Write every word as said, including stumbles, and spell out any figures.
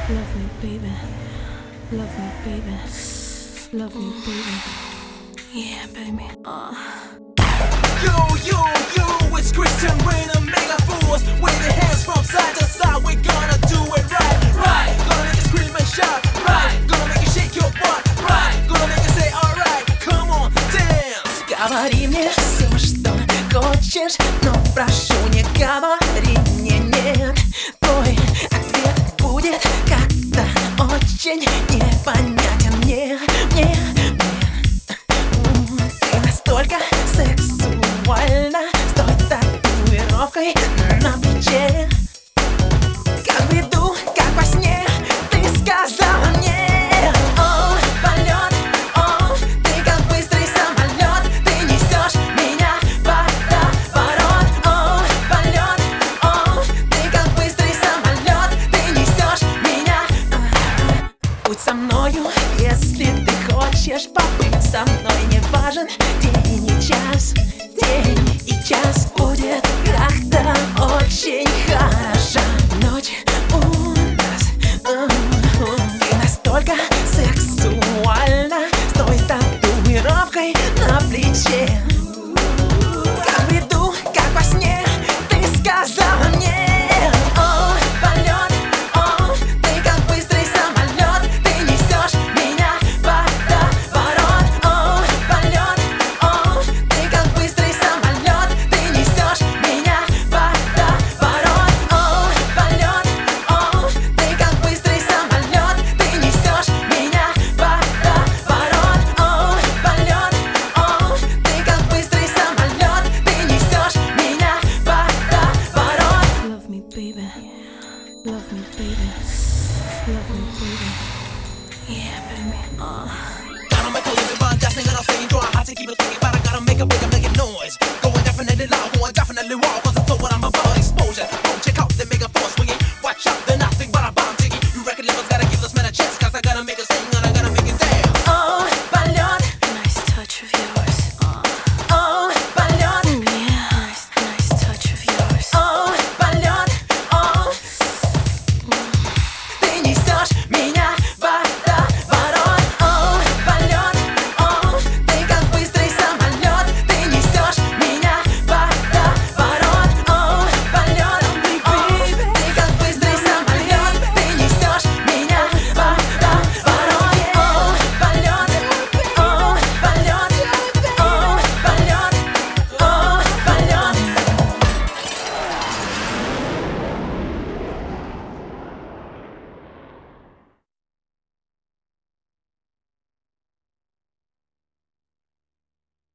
Love me, baby. Love me, baby. Love me, baby. Yeah, baby. Uh. Yo, yo, yo, it's Christian Rain and Mega Force. Wave your hands from side to side. We're gonna do it right, right. Gonna make you scream and shout, right. Gonna make you shake your butt, right. Gonna make you say alright, come on, dance. Говори мне все, что хочешь, но прошу, не говори мне нет. Твой ответ будет как-то очень непонятен мне, мне, мне. Ты настолько сексуальна с той татуировкой на плече. Как в бреду, как во сне, ты сказала мне: о, полет, о, ты как быстрый самолет, ты несешь меня в водоворот. О, полет, о, ты как быстрый самолет, ты несешь меня. Будь со мною, если ты хочешь побыть со мной. Не важен день и час, день и час будет как-то очень хороша ночь у нас. Ты настолько сексуальна с той татуировкой на плече. Как в бреду, как во сне, ты сказала мне: о, полет, о, ты как быстрый самолет, ты несешь меня в водоворот. О, полет, о, ты как быстрый самолет, ты несешь меня в водоворот. О, полет, о, ты как быстрый самолет, ты несешь меня в водоворот. О, полет, о, ты как быстрый самолет, ты несешь меня в водоворот. Love me, baby. Love me, baby. Love me, baby. Yeah, baby. Uh. Gotta make a living by dancing and I'm staying dry. Hard to keep it thinking, but I gotta make a big, make a noise. Going definitely loud, going definitely wild. Cause I thought what I'm about exposure. Oh, check out the mega